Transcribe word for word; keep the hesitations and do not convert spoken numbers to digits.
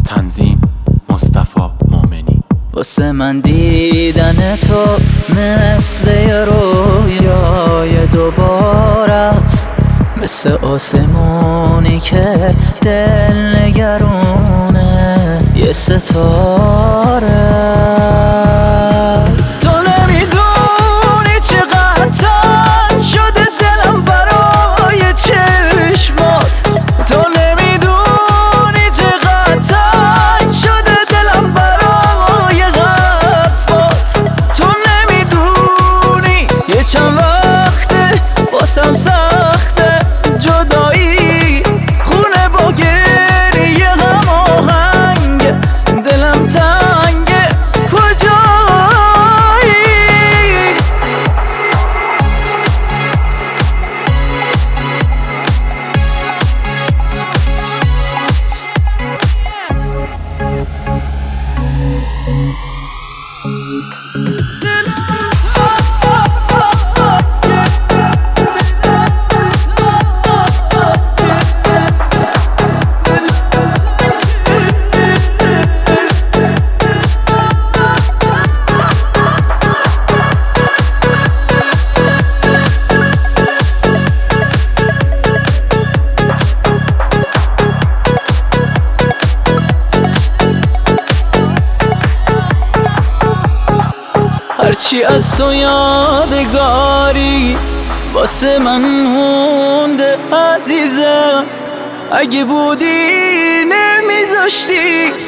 تنظیم مصطفی مومنی. واسه من دیدن تو مثل یه رویای دوباره است، مثل آسمونی که دل نگرونه یه ستاره است. تو نمیدونی چقدر تنگ شده دلم برای چشمات، تو نمیدونی چقدر تنگ شده دلم برای حرفات، تو نمیدونی یه چند وقته واسم سخته جدایی، خونه با گریه هم آهنگ دلم تنگه کجایی. هرچی از تو یادگاری واسه من مونده عزیزم، اگه بودی نمیذاشتی